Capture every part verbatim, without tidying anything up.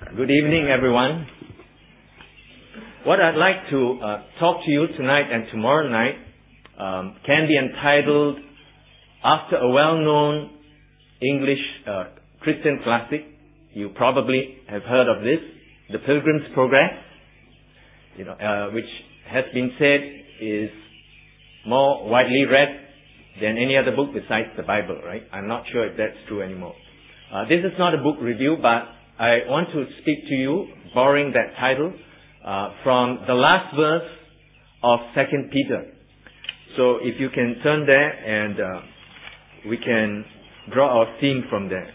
Good evening, everyone. What I'd like to uh, talk to you tonight and tomorrow night um, can be entitled after a well-known English uh, Christian classic. You probably have heard of this, The Pilgrim's Progress, you know, uh, which has been said is more widely read than any other book besides the Bible, right? I'm not sure if that's true anymore. Uh, this is not a book review, but I want to speak to you, borrowing that title, uh, from the last verse of Second Peter. So if you can turn there and uh, we can draw our theme from there.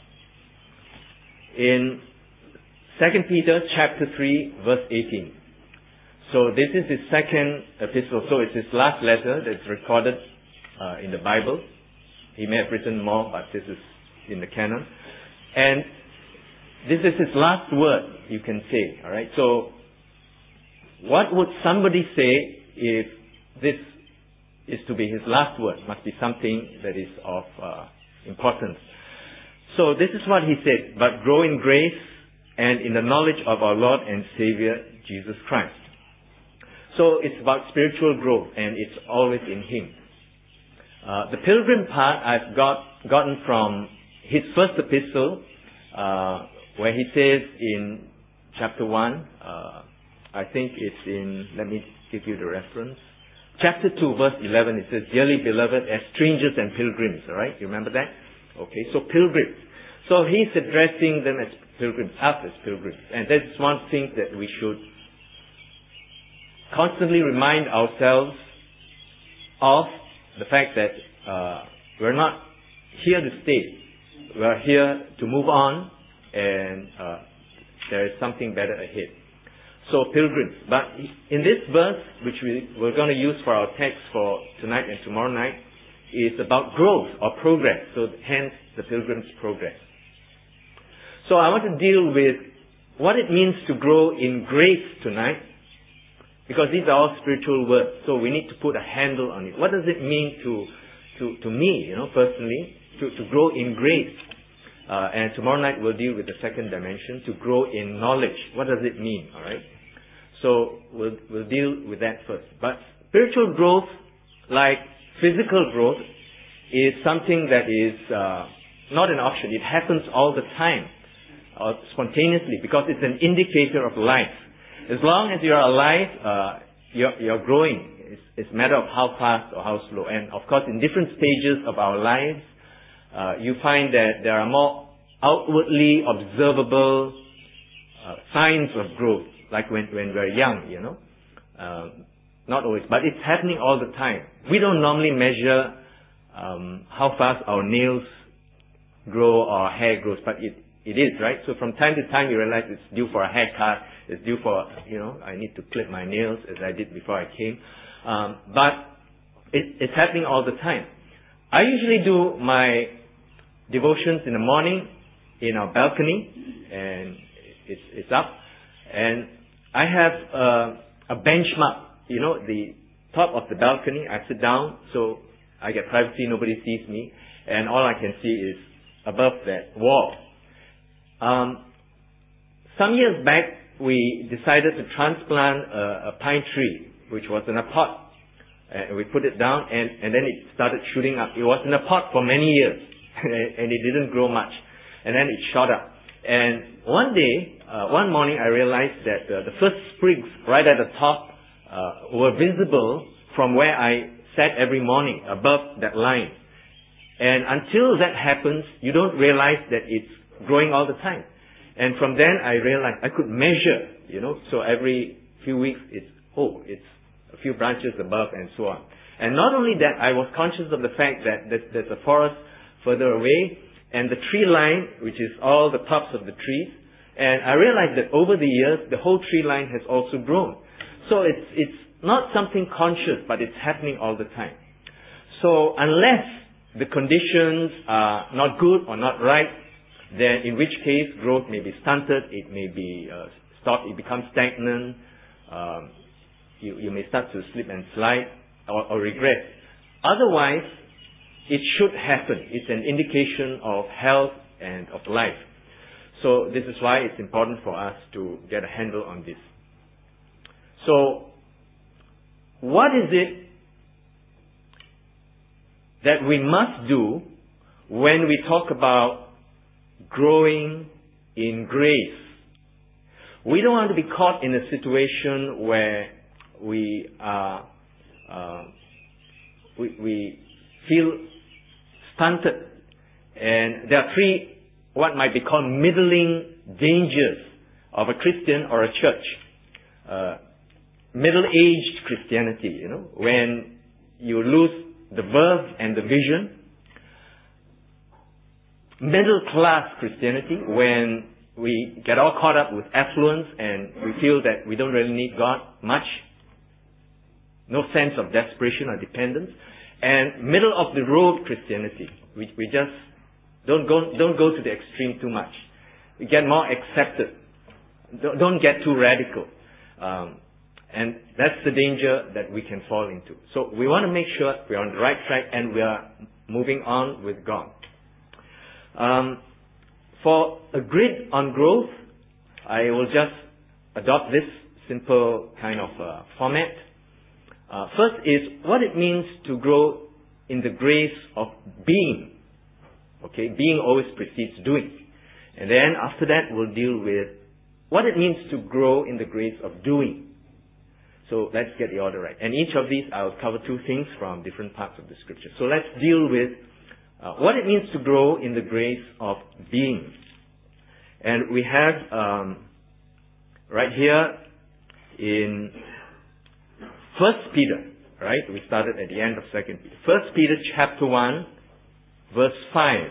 In Second Peter chapter three, verse eighteen. So this is his second epistle. So it's his last letter that's recorded uh, in the Bible. He may have written more, but this is in the canon. And this is his last word, you can say. All right. So, what would somebody say if this is to be his last word? Must be something that is of uh, importance. So, this is what he said: "But grow in grace and in the knowledge of our Lord and Savior Jesus Christ." So, it's about spiritual growth, and it's always in Him. Uh, the pilgrim part I've got gotten from his first epistle. Uh, where he says in chapter one, uh, I think it's in, let me give you the reference. Chapter two, verse eleven, it says, "Dearly beloved, as strangers and pilgrims," alright? You remember that? Okay, so pilgrims. So he's addressing them as pilgrims, us as pilgrims. And that's one thing that we should constantly remind ourselves of, the fact that uh, we're not here to stay. We're here to move on, and uh, there is something better ahead. So pilgrims. But in this verse, which we, we're going to use for our text for tonight and tomorrow night, is about growth or progress. So hence the pilgrim's progress. So I want to deal with what it means to grow in grace tonight, because these are all spiritual words. So we need to put a handle on it. What does it mean to to, to me, you know, personally, to, to grow in grace? Uh, and tomorrow night we'll deal with the second dimension, to grow in knowledge. What does it mean? All right. So we'll we'll deal with that first. But spiritual growth, like physical growth, is something that is uh, not an option. It happens all the time, uh, spontaneously, because it's an indicator of life. As long as you're alive, uh, you're, you're growing. It's, it's a matter of how fast or how slow. And of course, in different stages of our lives, Uh, you find that there are more outwardly observable uh, signs of growth, like when, when we're young, you know. Um, not always, but it's happening all the time. We don't normally measure um, how fast our nails grow or our hair grows, but it, it is, right? So from time to time you realize it's due for a haircut, it's due for, you know, I need to clip my nails as I did before I came. Um, but it, it's happening all the time. I usually do my devotions in the morning in our balcony, and it's it's up, and I have uh, a benchmark, you know, the top of the balcony. I sit down, so I get privacy, nobody sees me, and all I can see is above that wall. Um, some years back, we decided to transplant a, a pine tree, which was in a pot, and we put it down, and, and then it started shooting up. It was in a pot for many years, and it didn't grow much. And then it shot up. And one day, uh, one morning, I realized that uh, the first sprigs right at the top uh, were visible from where I sat every morning, above that line. And until that happens, you don't realize that it's growing all the time. And from then, I realized I could measure, you know, so every few weeks, it's, oh, it's a few branches above, and so on. And not only that, I was conscious of the fact that there's a forest further away, and the tree line, which is all the tops of the trees, and I realized that over the years, the whole tree line has also grown. So it's it's not something conscious, but it's happening all the time. So unless the conditions are not good or not right, then in which case growth may be stunted, it may be uh, stopped, it becomes stagnant, um, you, you may start to slip and slide or, or regress. Otherwise, it should happen. It's an indication of health and of life. So this is why it's important for us to get a handle on this. So, what is it that we must do when we talk about growing in grace? We don't want to be caught in a situation where we are, uh, we, we feel stunted. And there are three, what might be called middling dangers of a Christian or a church. Uh, middle-aged Christianity, you know, when you lose the verve and the vision. Middle-class Christianity, when we get all caught up with affluence and we feel that we don't really need God much. No sense of desperation or dependence. And middle-of-the-road Christianity, we, we just don't go, don't go to the extreme too much. We get more accepted. Don't, don't get too radical. Um, And that's the danger that we can fall into. So we want to make sure we're on the right track and we are moving on with God. Um, for a grid on growth, I will just adopt this simple kind of uh, format. Uh, first is what it means to grow in the grace of being. Okay, being always precedes doing. And then after that we'll deal with what it means to grow in the grace of doing. So let's get the order right. And each of these, I'll cover two things from different parts of the scripture. So let's deal with uh, what it means to grow in the grace of being. And we have um, right here in First Peter, right? We started at the end of Second Peter. First Peter chapter one, verse five.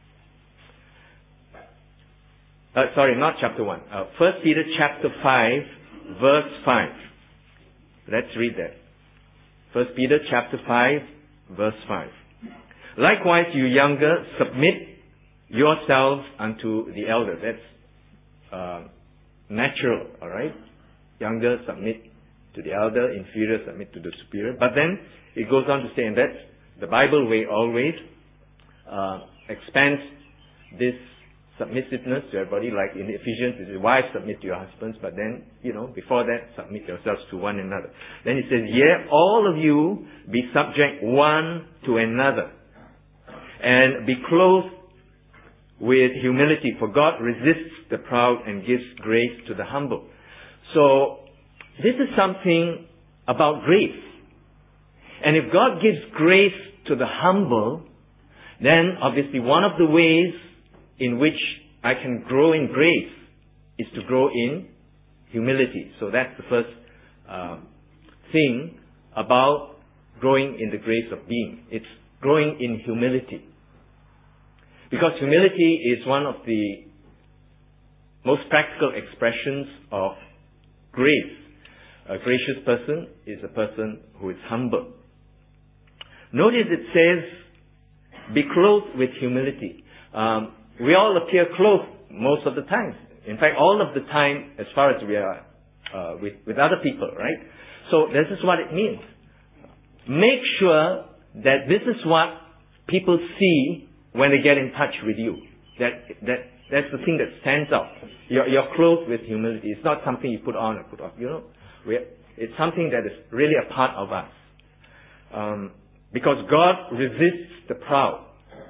Uh, sorry, not chapter one. Uh, First Peter chapter five, verse five. Let's read that. First Peter chapter five, verse five. Likewise, you younger, submit yourselves unto the elder. That's uh, natural, all right? Younger, submit to the elder. Inferior, submit to the superior. But then it goes on to say, and that's the Bible way always, uh, expands this submissiveness to everybody, like in Ephesians, it says, wives, submit to your husbands, but then, you know, before that, submit yourselves to one another. Then it says, yea, all of you be subject one to another, and be clothed with humility, for God resists the proud and gives grace to the humble. So, this is something about grace. And if God gives grace to the humble, then obviously one of the ways in which I can grow in grace is to grow in humility. So that's the first uh, thing about growing in the grace of being. It's growing in humility. Because humility is one of the most practical expressions of grace. A gracious person is a person who is humble. Notice it says, be clothed with humility. Um, We all appear clothed most of the time. In fact, all of the time as far as we are uh, with, with other people, right? So this is what it means. Make sure that this is what people see when they get in touch with you. That that that's the thing that stands out. You're, you're clothed with humility. It's not something you put on or put off. You know, we're, it's something that is really a part of us. Um, because God resists the proud.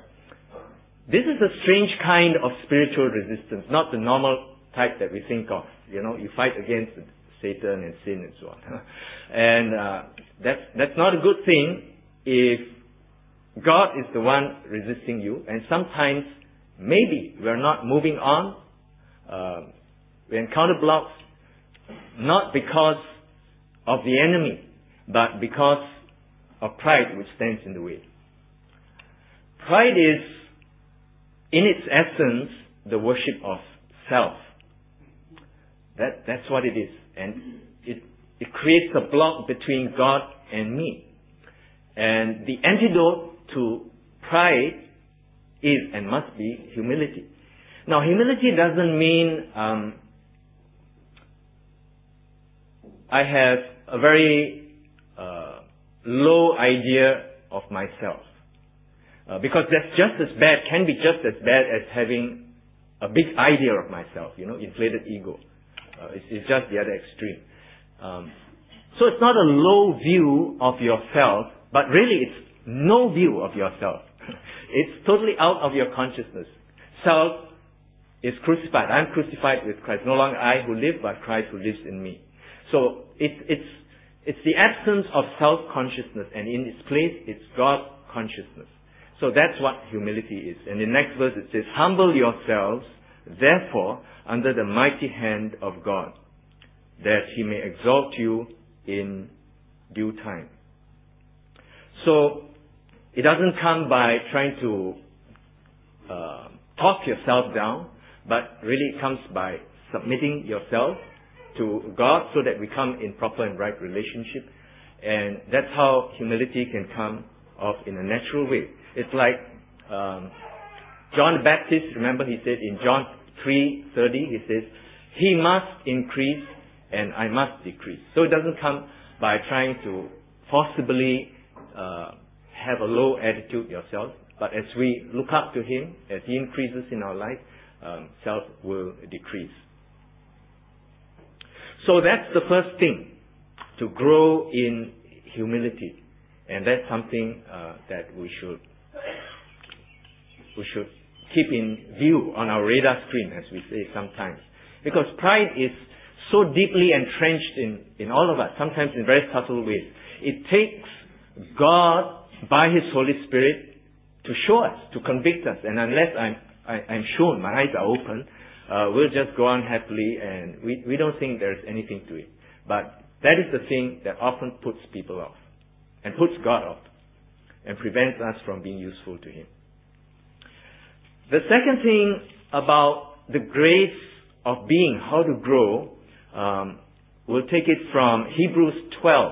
This is a strange kind of spiritual resistance, not the normal type that we think of. You know, you fight against Satan and sin and so on. And uh, that's that's not a good thing if God is the one resisting you. And sometimes, maybe we're not moving on. Uh, we encounter blocks, not because of the enemy, but because of pride which stands in the way. Pride is, in its essence, the worship of self. That, that's what it is. And it, it creates a block between God and me. And the antidote to pride is and must be humility. Now, humility doesn't mean um, I have a very uh, low idea of myself. Uh, because that's just as bad, can be just as bad as having a big idea of myself, you know, inflated ego. Uh, it's, it's just the other extreme. Um, so it's not a low view of yourself, but really it's no view of yourself. It's totally out of your consciousness. Self is crucified. I'm crucified with Christ. No longer I who live, but Christ who lives in me. So it's it's it's the absence of self-consciousness, and in its place, it's God consciousness. So that's what humility is. And in the next verse it says, "Humble yourselves, therefore, under the mighty hand of God, that He may exalt you in due time." So it doesn't come by trying to uh, talk yourself down, but really it comes by submitting yourself to God so that we come in proper and right relationship. And that's how humility can come off in a natural way. It's like um, John the Baptist, remember he said in John three thirty, he says, "He must increase and I must decrease." So it doesn't come by trying to forcibly uh, have a low attitude yourself, but as we look up to Him, as He increases in our life, um, self will decrease. So that's the first thing, to grow in humility. And that's something uh, that we should we should keep in view on our radar screen, as we say sometimes. Because pride is so deeply entrenched in, in all of us, sometimes in very subtle ways. It takes God, by His Holy Spirit, to show us, to convict us. And unless I'm, I, I'm shown, my eyes are open, uh, we'll just go on happily, and we, we don't think there's anything to it. But that is the thing that often puts people off, and puts God off, and prevents us from being useful to Him. The second thing about the grace of being, how to grow, um, we'll take it from Hebrews twelve.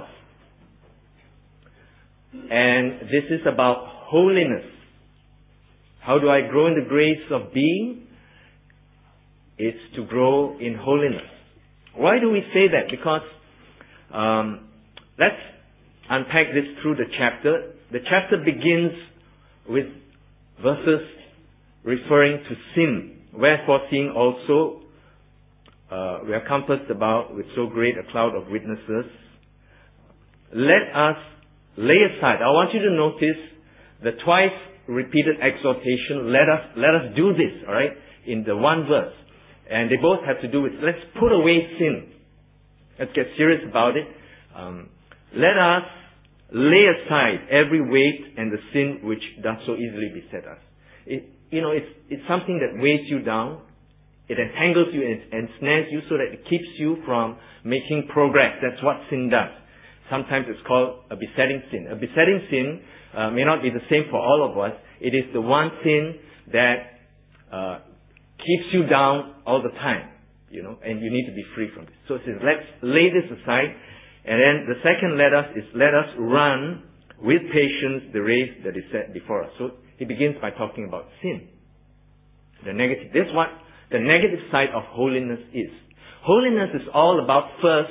And this is about holiness. How do I grow in the grace of being? It's to grow in holiness. Why do we say that? Because um, let's unpack this through the chapter. The chapter begins with verses referring to sin. "Wherefore, seeing also uh, we are compassed about with so great a cloud of witnesses, let us lay aside." I want you to notice the twice repeated exhortation, let us, let us do this, alright, in the one verse. And they both have to do with, let's put away sin. Let's get serious about it. Um, let us lay aside every weight and the sin which does so easily beset us. It, you know, it's, it's something that weighs you down. It entangles you and ensnares you so that it keeps you from making progress. That's what sin does. Sometimes it's called a besetting sin. A besetting sin uh, may not be the same for all of us. It is the one sin that uh, keeps you down all the time, you know, and you need to be free from it. So it says, let's lay this aside. And then the second let us is, let us run with patience the race that is set before us. So he begins by talking about sin. The negative. That's what the negative side of holiness is. Holiness is all about first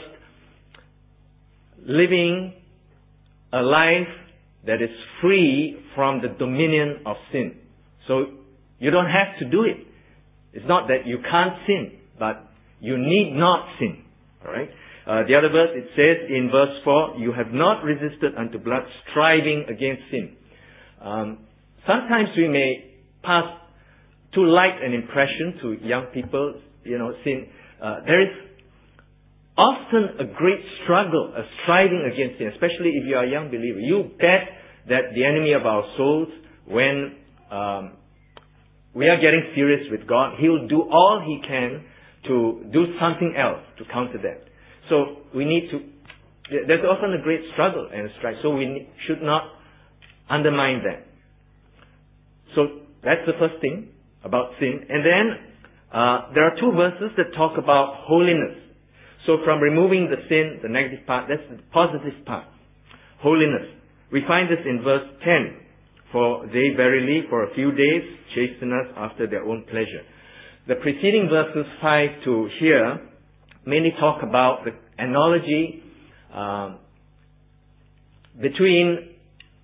living a life that is free from the dominion of sin. So you don't have to do it. It's not that you can't sin, but you need not sin. Alright? Uh, the other verse, it says in verse four, "You have not resisted unto blood, striving against sin." Um, sometimes we may pass too light an impression to young people, you know, sin. Uh, there is often a great struggle, a striving against sin, especially if you are a young believer. You bet that the enemy of our souls, when um, we are getting serious with God, he will do all he can to do something else to counter that. So we need to, there's often a great struggle and strife, so we should not undermine that. So that's the first thing about sin. And then uh, there are two verses that talk about holiness. So from removing the sin, the negative part, that's the positive part. Holiness. We find this in verse ten. "For they verily for a few days chasten us after their own pleasure." The preceding verses five to here mainly talk about the analogy um, between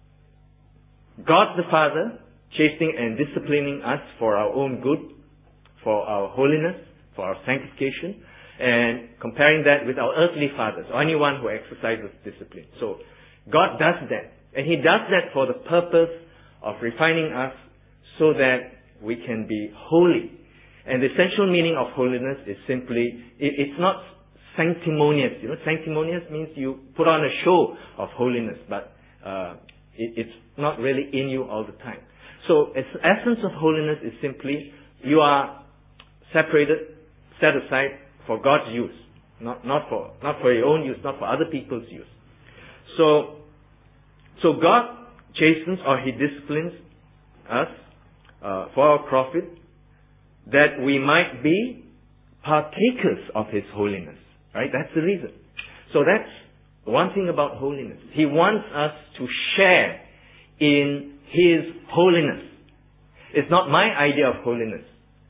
God the Father chastening and disciplining us for our own good, for our holiness, for our sanctification, and comparing that with our earthly fathers, or anyone who exercises discipline. So God does that. And He does that for the purpose of refining us so that we can be holy. And the essential meaning of holiness is simply, it, it's not sanctimonious. You know, sanctimonious means you put on a show of holiness, but uh, it, it's not really in you all the time. So the essence of holiness is simply you are separated, set aside for God's use, not, not for not for your own use, not for other people's use. So, so God chastens or He disciplines us uh, for our profit, that we might be partakers of His holiness. Right? That's the reason. So that's one thing about holiness. He wants us to share in His holiness. It's not my idea of holiness.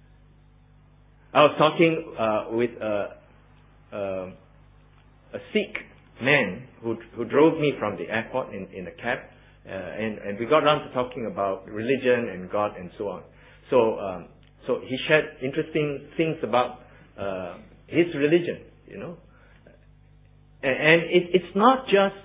I was talking uh, with a, a, a Sikh man who who drove me from the airport in, in a cab, uh, and, and we got around to talking about religion and God and so on. So um, so he shared interesting things about uh, his religion, you know. And, and it, it's not just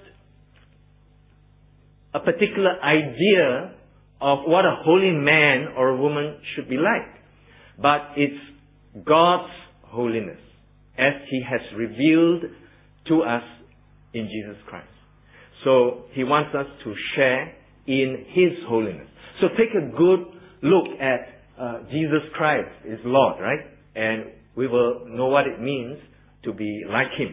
a particular idea of what a holy man or a woman should be like, but it's God's holiness as He has revealed to us in Jesus Christ. So He wants us to share in His holiness. So take a good look at uh, Jesus Christ is Lord, right? And we will know what it means to be like Him.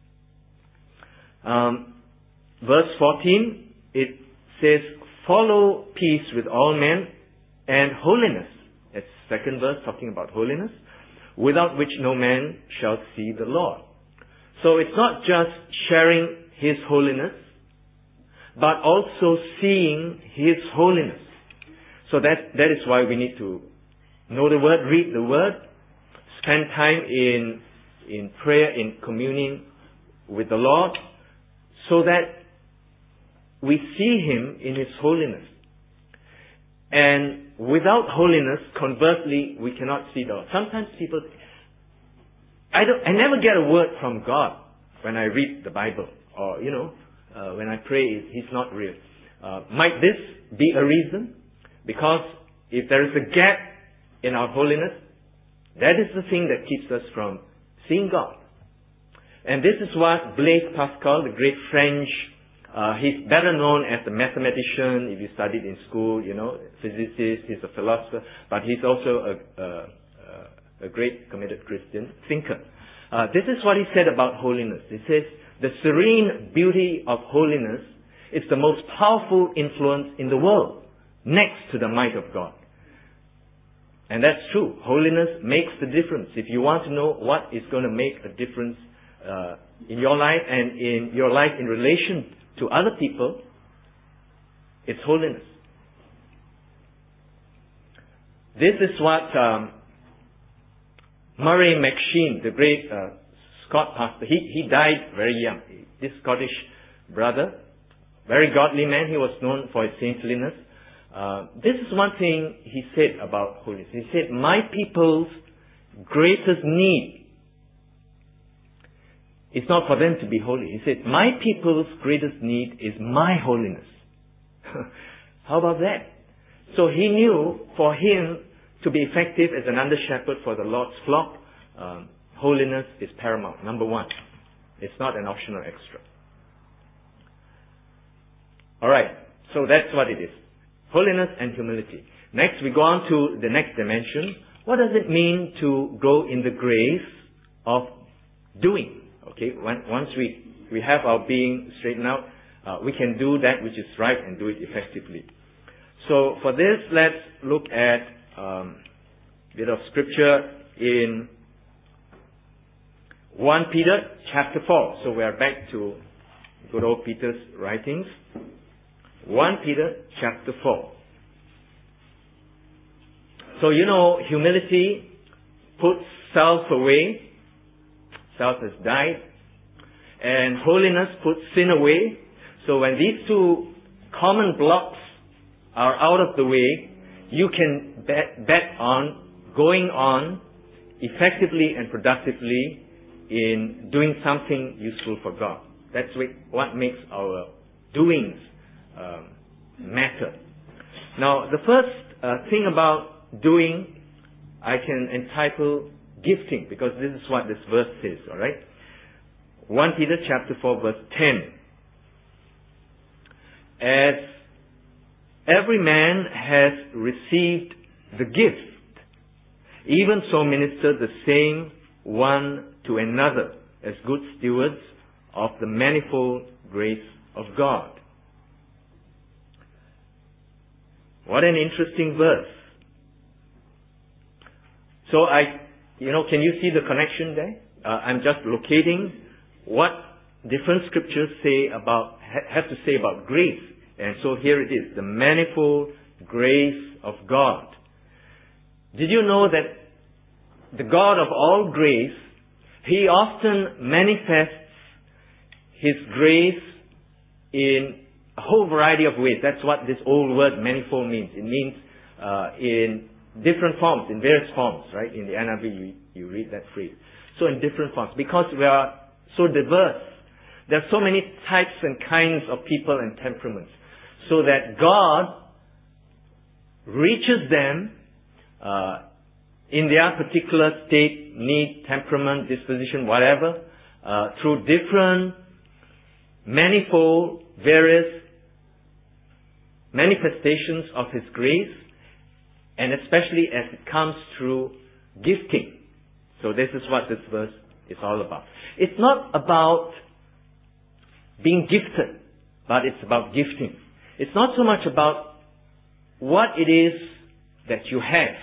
Um, verse fourteen, it says, follow peace with all men and holiness. That's the second verse talking about holiness, without which no man shall see the Lord. So it's not just sharing His holiness, but also seeing His holiness. So that, that is why we need to know the Word, read the Word, spend time in, in prayer, in communing with the Lord, so that we see Him in His holiness. And without holiness, conversely, we cannot see the Lord. Sometimes people, I don't, I never get a word from God when I read the Bible, or, you know, uh, when I pray, He's not real. Uh, might this be a reason? Because if there is a gap in our holiness, that is the thing that keeps us from seeing God. And this is what Blaise Pascal, the great French, uh, he's better known as a mathematician, if you studied in school, you know, physicist, he's a philosopher, but he's also a, a, a great committed Christian thinker. Uh, this is what he said about holiness. He says, the serene beauty of holiness is the most powerful influence in the world, next to the might of God. And that's true. Holiness makes the difference. If you want to know what is going to make a difference uh, in your life and in your life in relation to other people, it's holiness. This is what um, Murray McCheyne, the great uh, Scot pastor, he, he died very young. This Scottish brother, very godly man, he was known for his saintliness. Uh, this is one thing he said about holiness. He said, my people's greatest need is not for them to be holy. He said, my people's greatest need is my holiness. How about that? So he knew for him to be effective as an under-shepherd for the Lord's flock, um, holiness is paramount, number one. It's not an optional extra. Alright, so that's what it is. Holiness and humility. Next, we go on to the next dimension. What does it mean to grow in the grace of doing? Okay, once we, we have our being straightened out, uh, we can do that which is right and do it effectively. So for this, let's look at um, a bit of scripture in First Peter chapter four. So we are back to good old Peter's writings. First Peter chapter four. So you know, humility puts self away. Self has died. And holiness puts sin away. So when these two common blocks are out of the way, you can bet, bet on going on effectively and productively in doing something useful for God. That's what makes our doings um, matter. Now, the first uh, thing about doing, I can entitle gifting, because this is what this verse says, alright? First Peter chapter four verse ten. As every man has received the gift, even so minister the same one to another as good stewards of the manifold grace of God. What an interesting verse. So I, you know, can you see the connection there? Uh, I'm just locating what different scriptures say about, have to say about grace. And so here it is, the manifold grace of God. Did you know that the God of all grace, He often manifests His grace in a whole variety of ways. That's what this old word manifold means. It means uh, in different forms, in various forms, right? In the N I V you, you read that phrase. So in different forms. Because we are so diverse. There are so many types and kinds of people and temperaments. So that God reaches them uh, in their particular state, need, temperament, disposition, whatever, uh, through different, manifold, various manifestations of His grace, and especially as it comes through gifting. So this is what this verse is all about. It's not about being gifted, but it's about gifting. It's not so much about what it is that you have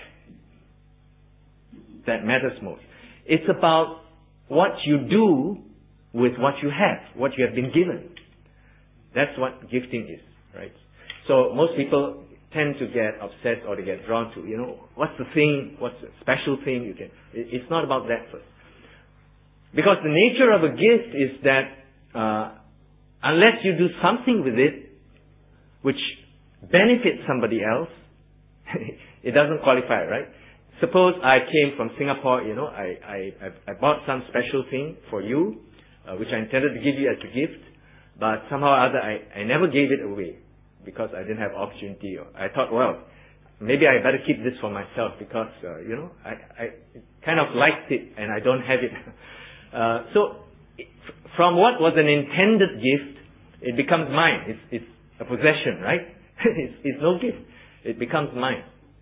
that matters most. It's about what you do with what you have, what you have been given. That's what gifting is, right? So most people tend to get obsessed or they get drawn to, you know, what's the thing, what's the special thing you can... It's not about that first. Because the nature of a gift is that uh, unless you do something with it which benefits somebody else, it doesn't qualify, right? Suppose I came from Singapore, you know, I, I, I bought some special thing for you, uh, which I intended to give you as a gift, but somehow or other I, I never gave it away because I didn't have opportunity. I thought, well, maybe I better keep this for myself because, uh, you know, I, I kind of liked it and I don't have it. uh, so, from what was an intended gift, it becomes mine. It's, it's a possession, right? it's, it's no gift. It becomes mine.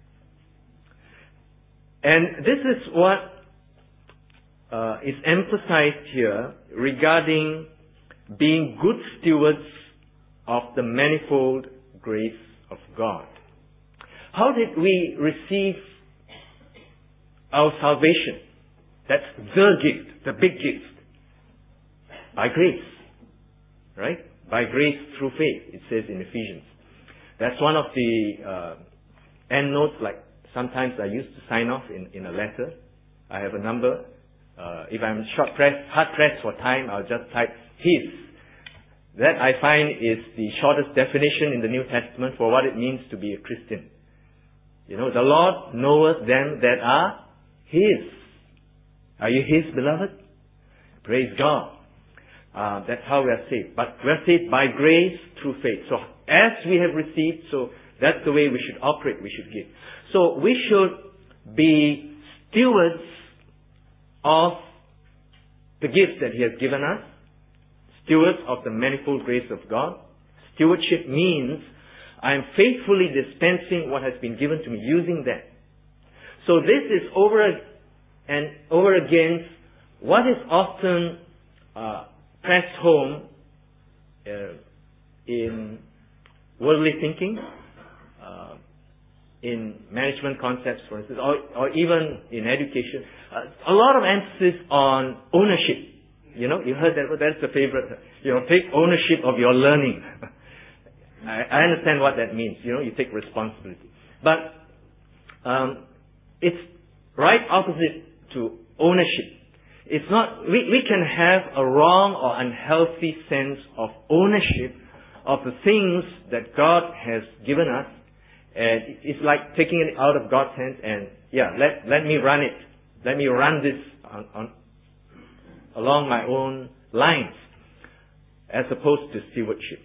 And this is what uh, is emphasized here regarding being good stewards of the manifold grace of God. How did we receive our salvation? That's the gift, the big gift. By grace. Right? By grace through faith, it says in Ephesians. That's one of the uh, end notes, like sometimes I used to sign off in, in a letter. I have a number. Uh, if I'm short pressed, hard pressed for time, I'll just type His. That I find is the shortest definition in the New Testament for what it means to be a Christian. You know, the Lord knoweth them that are His. Are you His, beloved? Praise God. Uh, that's how we are saved. But we are saved by grace through faith. So as we have received, so that's the way we should operate, we should give. So we should be stewards of the gifts that He has given us. Stewards of the manifold grace of God. Stewardship means I am faithfully dispensing what has been given to me, using that. So this is over and over against what is often uh, pressed home uh, in worldly thinking, uh, in management concepts, for instance, or, or even in education. Uh, a lot of emphasis on ownership. You know, you heard that, that's the favorite. You know, take ownership of your learning. I, I understand what that means. You know, you take responsibility. But um, it's right opposite to ownership. It's not, we, we can have a wrong or unhealthy sense of ownership of the things that God has given us And it's like taking it out of God's hands and, yeah, let, let me run it. Let me run this on, on, along my own lines, as opposed to stewardship.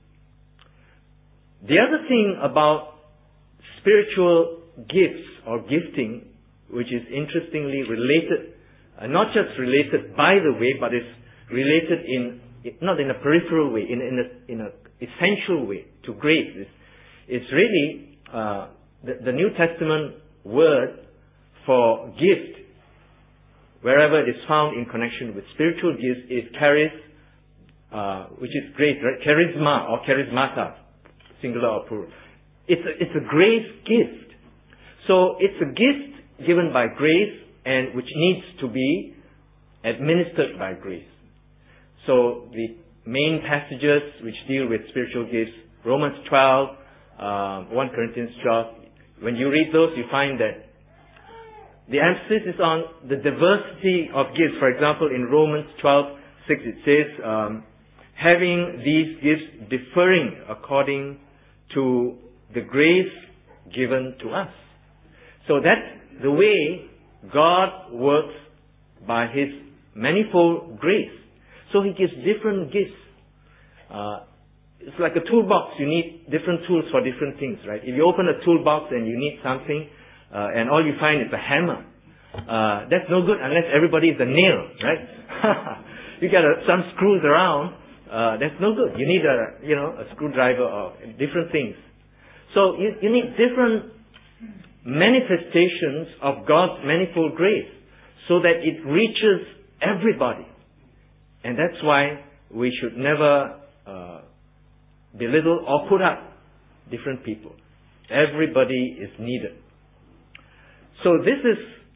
The other thing about spiritual gifts or gifting, which is interestingly related, uh, not just related by the way, but is related in, not in a peripheral way, in, in a, in a essential way to grace. It's, it's really uh, the, the New Testament word for gift, wherever it is found in connection with spiritual gifts, is charis, uh, which is grace, right? Charisma or charismata, singular or plural. It's a, it's a grace gift. So it's a gift given by grace and which needs to be administered by grace. So the main passages which deal with spiritual gifts, Romans twelve, uh, First Corinthians twelve, when you read those, you find that the emphasis is on the diversity of gifts. For example, in Romans twelve six it says, um, having these gifts differing according to the grace given to us. So that's the way God works by His manifold grace. So He gives different gifts. Uh, it's like a toolbox. You need different tools for different things, right? If you open a toolbox and you need something, uh, and all you find is a hammer, uh, that's no good unless everybody is a nail, right? You got a, some screws around, uh, that's no good. You need a, you know, a screwdriver or different things. So you, you need different manifestations of God's manifold grace so that it reaches everybody. And that's why we should never uh, belittle or put up different people. Everybody is needed. So this is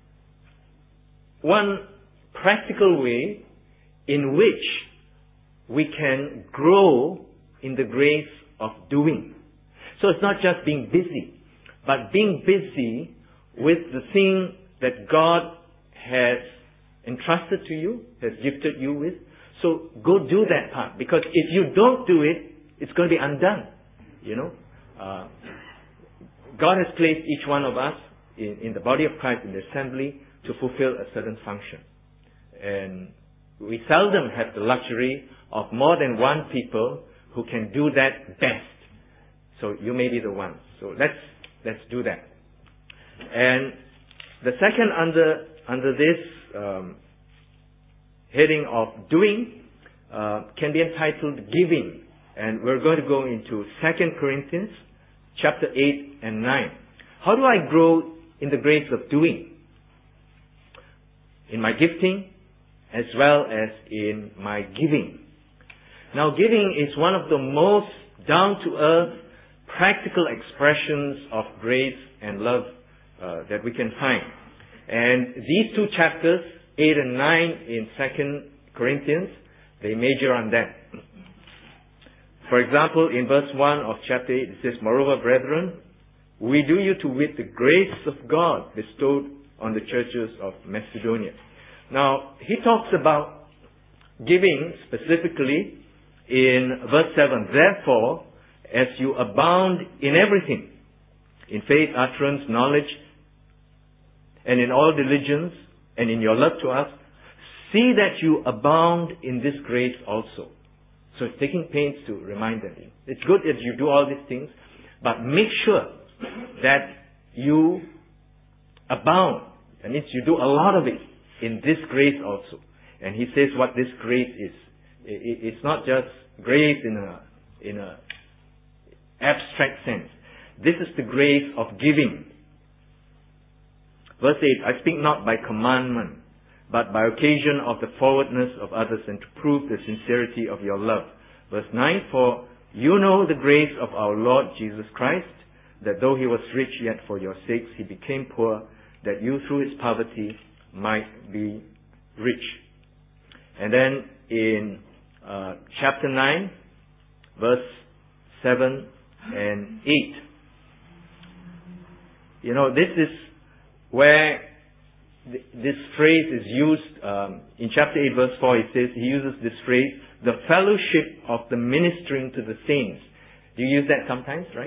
one practical way in which we can grow in the grace of doing. So it's not just being busy, but being busy with the thing that God has entrusted to you, has gifted you with. So go do that part. Because if you don't do it, it's going to be undone. You know, uh, God has placed each one of us in, in the body of Christ, in the assembly, to fulfill a certain function. And we seldom have the luxury of more than one people who can do that best. So you may be the one. So let's let's do that. And the second under under this um, heading of doing uh, can be entitled giving. And we're going to go into Second Corinthians chapter eight and nine. How do I grow in the grace of doing? In my gifting as well as in my giving. Now, giving is one of the most down-to-earth, practical expressions of grace and love uh, that we can find. And these two chapters, eight and nine in Second Corinthians, they major on that. For example, in verse one of chapter eight, it says, "Moreover, brethren, we do you to wit the grace of God bestowed on the churches of Macedonia." Now, he talks about giving specifically in verse seven. "Therefore, as you abound in everything, in faith, utterance, knowledge, and in all diligence, and in your love to us, see that you abound in this grace also." So it's taking pains to remind them. It's good that you do all these things, but make sure that you abound. That means you do a lot of it in this grace also. And he says what this grace is. It's not just grace in a in a abstract sense. This is the grace of giving. Verse eight, "I speak not by commandment, but by occasion of the forwardness of others, and to prove the sincerity of your love." Verse nine, "For you know the grace of our Lord Jesus Christ, that though he was rich, yet for your sakes he became poor, that you through his poverty might be rich." And then in uh, chapter nine, verse seven and eight. You know, this is where th- this phrase is used. Um, in chapter eight, verse four, it says, he uses this phrase, "the fellowship of the ministering to the saints." Do you use that sometimes, right?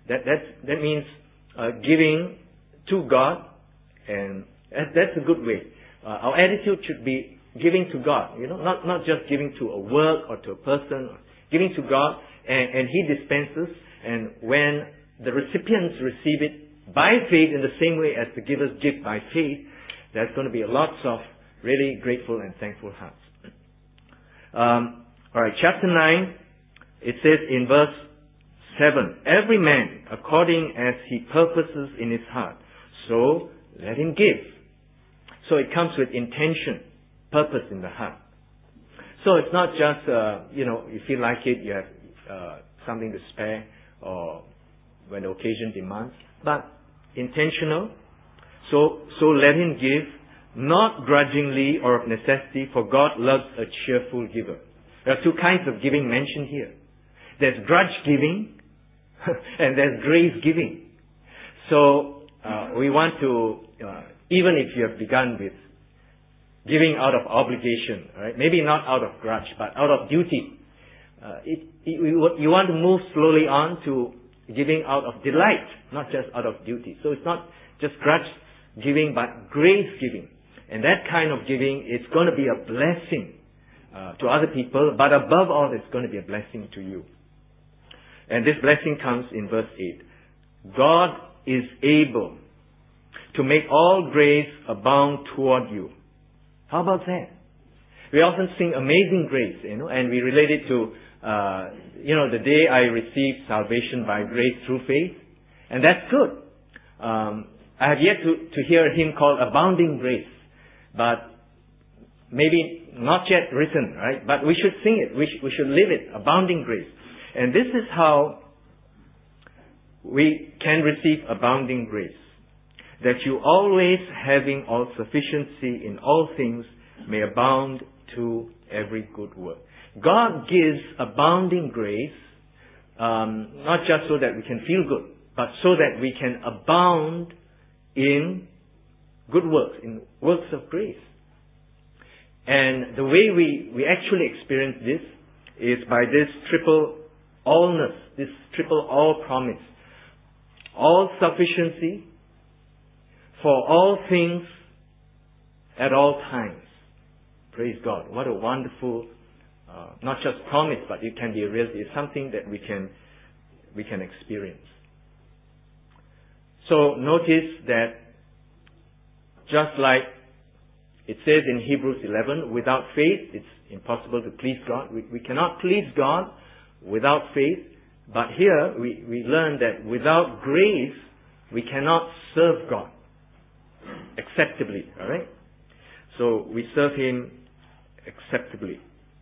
That that's, that means uh, giving to God, and that, that's a good way. Uh, our attitude should be giving to God, you know, not, not just giving to a work or to a person, giving to God, and, and He dispenses, and when the recipients receive it by faith in the same way as the givers give by faith, there's going to be lots of really grateful and thankful hearts. Um, alright, chapter nine, it says in verse seven, every man according as he purposes in his heart, so let him give. So it comes with intention, purpose in the heart. So it's not just, uh, you know, you feel like it, you have uh, something to spare, or when the occasion demands, but intentional. So, so let him give, not grudgingly or of necessity, for God loves a cheerful giver. There are two kinds of giving mentioned here. There's grudge giving, and there's grace giving. So, uh, we want to, uh, even if you have begun with giving out of obligation, right? Maybe not out of grudge, but out of duty. Uh, it, it, you want to move slowly on to giving out of delight, not just out of duty. So it's not just grudge giving, but grace giving. And that kind of giving is going to be a blessing uh, to other people, but above all, it's going to be a blessing to you. And this blessing comes in verse eight. God is able to make all grace abound toward you. How about that? We often sing Amazing Grace, you know, and we relate it to, uh, you know, the day I received salvation by grace through faith. And that's good. Um, I have yet to, to hear a hymn called Abounding Grace, but maybe not yet written, right? But we should sing it. We, sh- we should live it. Abounding Grace. And this is how we can receive abounding grace. That you always, having all sufficiency in all things, may abound to every good work. God gives abounding grace, um, not just so that we can feel good, but so that we can abound in good works, in works of grace. And the way we, we actually experience this is by this triple allness, this triple all promise. All sufficiency for all things at all times. Praise God. What a wonderful, uh, not just promise, but it can be a reality. It's something that we can, we can experience. So notice that just like it says in Hebrews eleven, without faith, it's impossible to please God. We, we cannot please God without faith. But here we, we learn that without grace, we cannot serve God acceptably. Alright? So we serve Him acceptably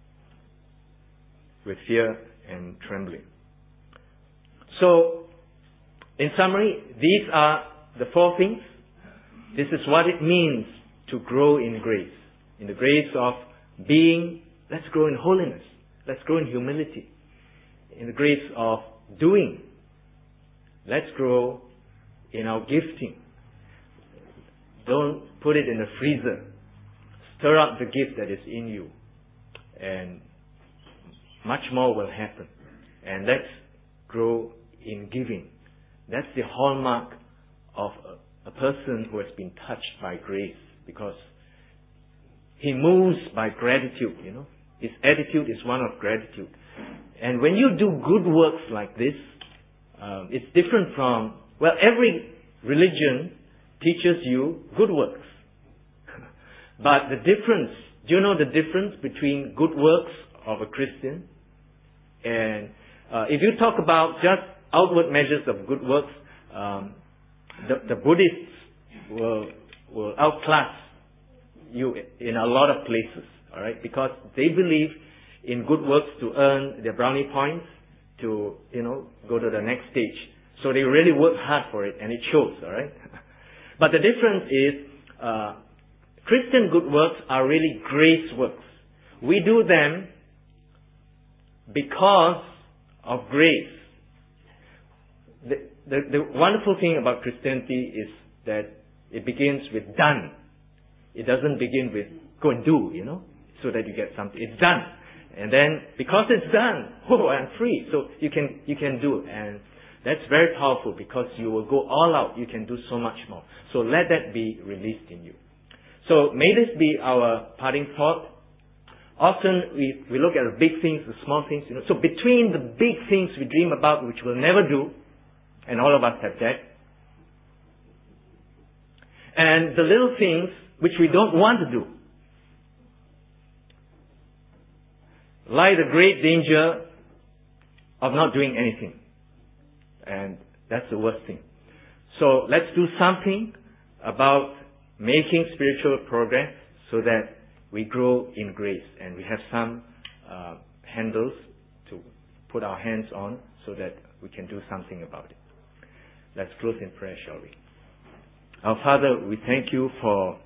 with fear and trembling. So, in summary, these are the four things. This is what it means to grow in grace. In the grace of being, let's grow in holiness. Let's grow in humility. In the grace of doing, let's grow in our gifting. Don't put it in a freezer. Stir up the gift that is in you, and much more will happen. And let's grow in giving. That's the hallmark of a, a person who has been touched by grace, because he moves by gratitude, you know. His attitude is one of gratitude. And when you do good works like this, um, it's different from, well, every religion teaches you good works. But the difference, do you know the difference between good works of a Christian and uh, if you talk about just outward measures of good works, um, the, the Buddhists will, will outclass you in a lot of places, all right? Because they believe in good works to earn their brownie points, to, you know, go to the next stage. So they really work hard for it, and it shows, all right? But the difference is, uh, Christian good works are really grace works. We do them because of grace. The, the, the wonderful thing about Christianity is that it begins with done. It doesn't begin with go and do, you know, so that you get something. It's done. And then, because it's done, oh, I'm free. So you can, you can do. And That's very powerful because you will go all out. You can do so much more. So let that be released in you. So may this be our parting thought. Often we, we look at the big things, the small things. You know. So between the big things we dream about, which we'll never do, and all of us have that, and the little things which we don't want to do, lie the great danger of not doing anything. And that's the worst thing. So let's do something about making spiritual progress so that we grow in grace and we have some uh, handles to put our hands on so that we can do something about it. Let's close in prayer, shall we? Our Father, we thank you for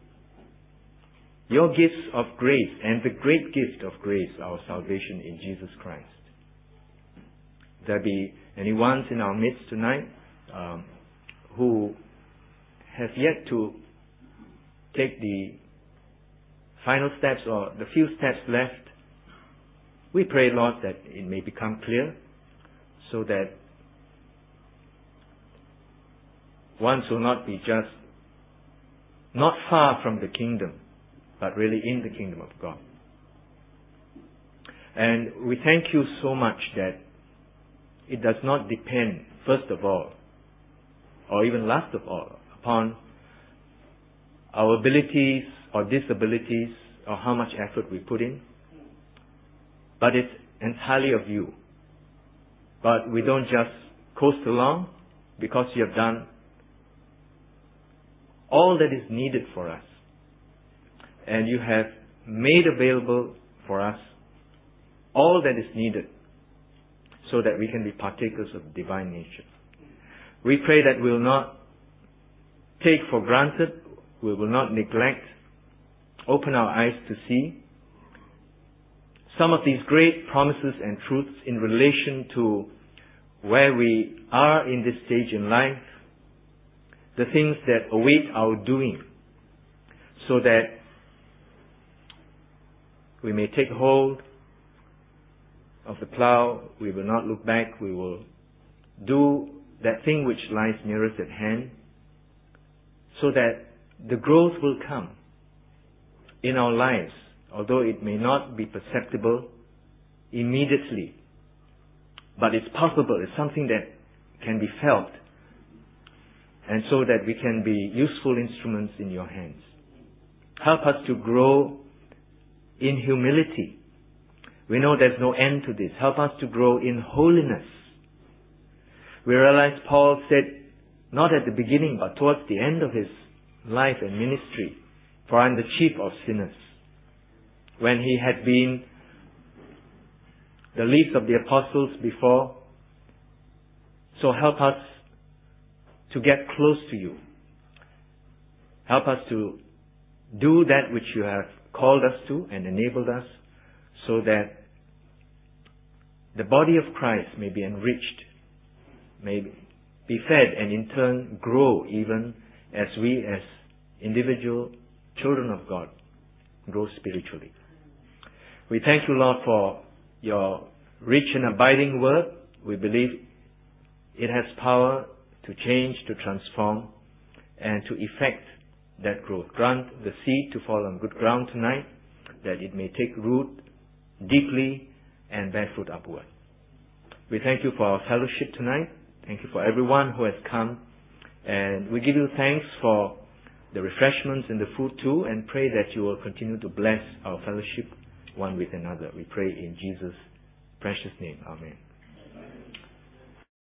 your gifts of grace and the great gift of grace, our salvation in Jesus Christ. There be anyone in our midst tonight um, who have yet to take the final steps or the few steps left. We pray, Lord, that it may become clear so that one will not be just not far from the kingdom, but really in the kingdom of God. And we thank you so much that it does not depend, first of all, or even last of all, upon our abilities or disabilities or how much effort we put in, but it's entirely of you. But we don't just coast along because you have done all that is needed for us. And you have made available for us all that is needed so that we can be partakers of divine nature. We pray that we will not take for granted, we will not neglect, open our eyes to see some of these great promises and truths in relation to where we are in this stage in life, the things that await our doing, so that we may take hold of the plow, we will not look back, we will do that thing which lies nearest at hand, so that the growth will come in our lives, although it may not be perceptible immediately. But it's possible, it's something that can be felt, and so that we can be useful instruments in your hands. Help us to grow in humility. We know there's no end to this. Help us to grow in holiness. We realize Paul said, not at the beginning, but towards the end of his life and ministry, for I'm the chief of sinners. When he had been the least of the apostles before. So help us to get close to you. Help us to do that which you have called us to and enabled us, so that the body of Christ may be enriched, may be fed, and in turn grow even as we as individual children of God grow spiritually. We thank you, Lord, for your rich and abiding word. We believe it has power to change, to transform, and to effect that growth. Grant the seed to fall on good ground tonight, that it may take root deeply and bear fruit upward. We thank you for our fellowship tonight. Thank you for everyone who has come. And we give you thanks for the refreshments and the food too, and pray that you will continue to bless our fellowship one with another. We pray in Jesus' precious name. Amen.